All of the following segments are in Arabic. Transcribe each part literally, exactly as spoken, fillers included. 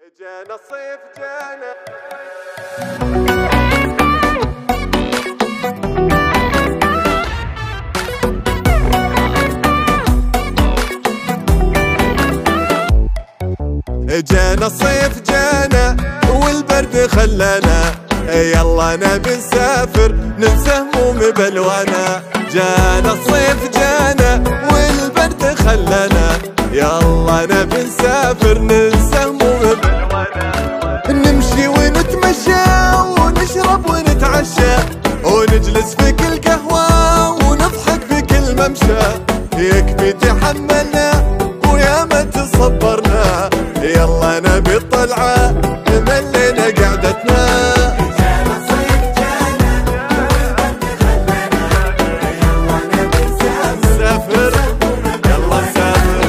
جانا الصيف جانا. جانا الصيف جانا والبرد خلانا، يلا نبي نسافر ننسى هموم بلوانا. جانا الصيف جانا والبرد خلانا، يلا نبي نسافر ننسى هموم بلوانا. نمشي ونتمشى ونشرب ونتعشى ونجلس في كل قهوة ونضحك في كل ممشى. يكفي تحملنا ويا ما تصبرنا، يلا نبي الطلعة ملينا قعدتنا. جانا الصيف جانا والبرد خلانا، يلا نبي نسافر يلا نسافر.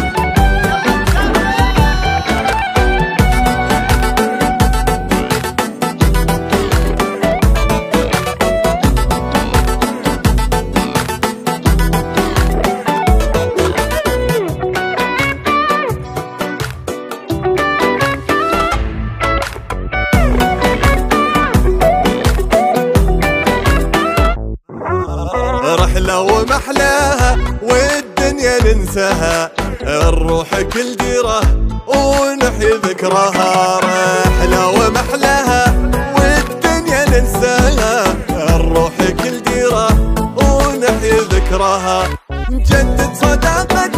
رحلة ومحلاها والدنيا ننساها، نروح كل ديرة ونحيي ذكراها. رحلة ومحلاها والدنيا ننساها، نروح كل ديرة ونحيي ذكراها. نجدد صداقة